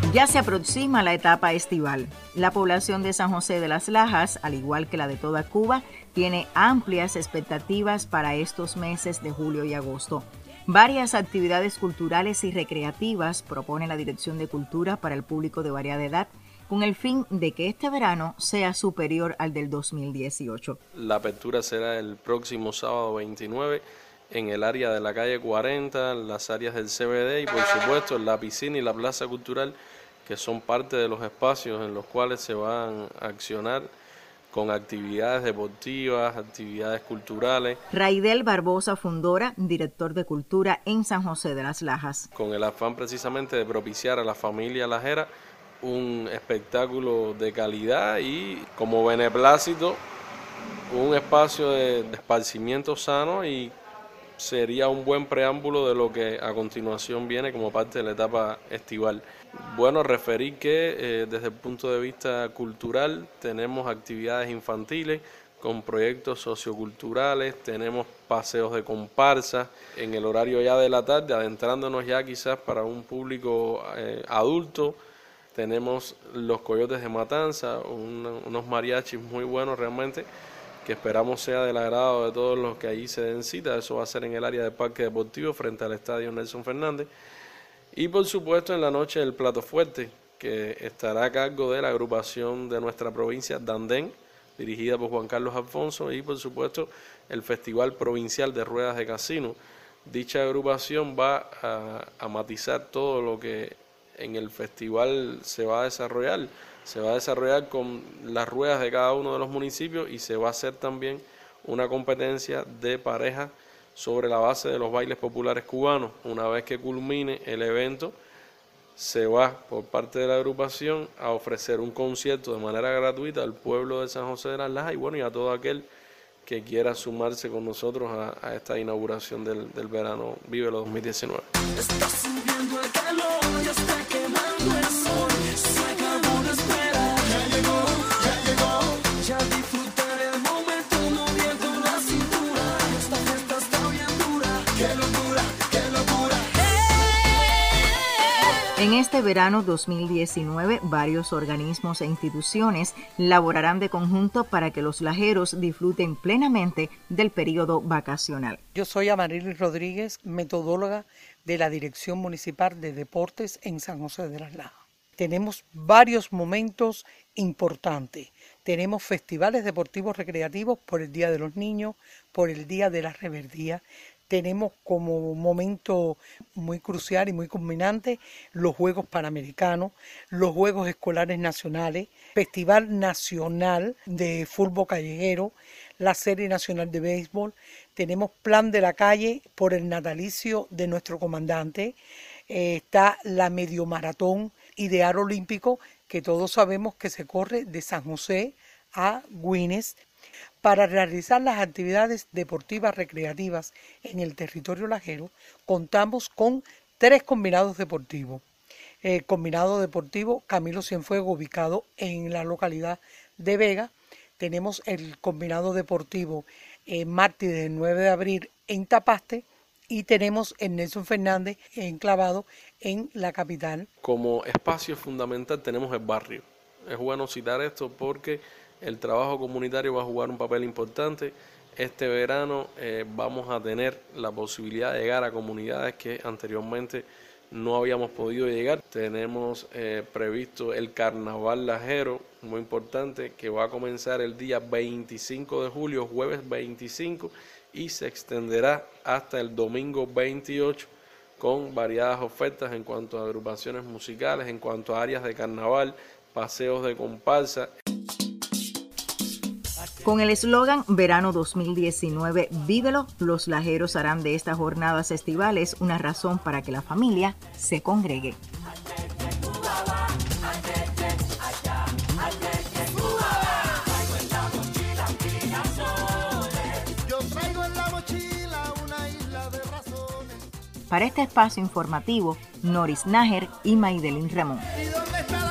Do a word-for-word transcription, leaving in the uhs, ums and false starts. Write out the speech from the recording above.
Ya se aproxima la etapa estival. La población de San José de las Lajas, al igual que la de toda Cuba, tiene amplias expectativas para estos meses de julio y agosto. Varias actividades culturales y recreativas propone la Dirección de Cultura para el público de variada edad, con el fin de que este verano sea superior al del dos mil dieciocho. La apertura será el próximo sábado veintinueve en el área de la calle cuarenta, las áreas del C B D y por supuesto en la piscina y la plaza cultural, que son parte de los espacios en los cuales se van a accionar con actividades deportivas, actividades culturales. Raidel Barbosa Fundora, director de Cultura en San José de las Lajas. Con el afán precisamente de propiciar a la familia lajera un espectáculo de calidad y como beneplácito un espacio de esparcimiento sano, y sería un buen preámbulo de lo que a continuación viene como parte de la etapa estival. Bueno, referir que eh, desde el punto de vista cultural tenemos actividades infantiles con proyectos socioculturales, tenemos paseos de comparsa en el horario ya de la tarde, adentrándonos ya quizás para un público eh, adulto. Tenemos los Coyotes de Matanza, un, unos mariachis muy buenos realmente, que esperamos sea del agrado de todos los que allí se den cita. Eso va a ser en el área del Parque Deportivo frente al Estadio Nelson Fernández. Y por supuesto en la noche el plato fuerte, que estará a cargo de la agrupación de nuestra provincia, Dandén, dirigida por Juan Carlos Alfonso, y por supuesto el Festival Provincial de Ruedas de Casino. Dicha agrupación va a, a matizar todo lo que en el festival se va a desarrollar. Se va a desarrollar con las ruedas de cada uno de los municipios y se va a hacer también una competencia de parejas sobre la base de los bailes populares cubanos. Una vez que culmine el evento, se va por parte de la agrupación a ofrecer un concierto de manera gratuita al pueblo de San José de las Lajas y bueno, y a todo aquel que quiera sumarse con nosotros a, a esta inauguración del, del verano Vívelo dos mil diecinueve. Está subiendo el calor, ya está quemando el sol, se acabó de esperar, ya llegó, ya llegó, ya disfrutaré el momento, moviendo la cintura, esta fiesta está bien dura, qué locura, qué locura. En este verano dos mil diecinueve, varios organismos e instituciones laborarán de conjunto para que los lajeros disfruten plenamente del periodo vacacional. Yo soy Amarilis Rodríguez, metodóloga de la Dirección Municipal de Deportes en San José de las Lajas. Tenemos varios momentos importantes. Tenemos festivales deportivos recreativos por el Día de los Niños, por el Día de la Reverdía. Tenemos como momento muy crucial y muy culminante los Juegos Panamericanos, los Juegos Escolares Nacionales, Festival Nacional de Fútbol Callejero, la Serie Nacional de Béisbol. Tenemos Plan de la Calle por el natalicio de nuestro comandante. Eh, está la Medio Maratón Ideal Olímpico, que todos sabemos que se corre de San José a Güines. Para realizar las actividades deportivas recreativas en el territorio lajero, contamos con tres combinados deportivos. El combinado deportivo Camilo Cienfuegos, ubicado en la localidad de Vega. Tenemos el combinado deportivo eh, Mártir del nueve de abril en Tapaste, y tenemos el Nelson Fernández enclavado en la capital. Como espacio fundamental tenemos el barrio. Es bueno citar esto porque el trabajo comunitario va a jugar un papel importante. Este verano eh, vamos a tener la posibilidad de llegar a comunidades que anteriormente no habíamos podido llegar. Tenemos eh, previsto el Carnaval Lajero, muy importante, que va a comenzar el día veinticinco de julio, jueves veinticinco, y se extenderá hasta el domingo veintiocho, con variadas ofertas en cuanto a agrupaciones musicales, en cuanto a áreas de carnaval, paseos de comparsa. Con el eslogan Verano dos mil diecinueve, vívelo, los lajeros harán de estas jornadas estivales una razón para que la familia se congregue. Para este espacio informativo, Noris Nájer y Maidelín Ramón.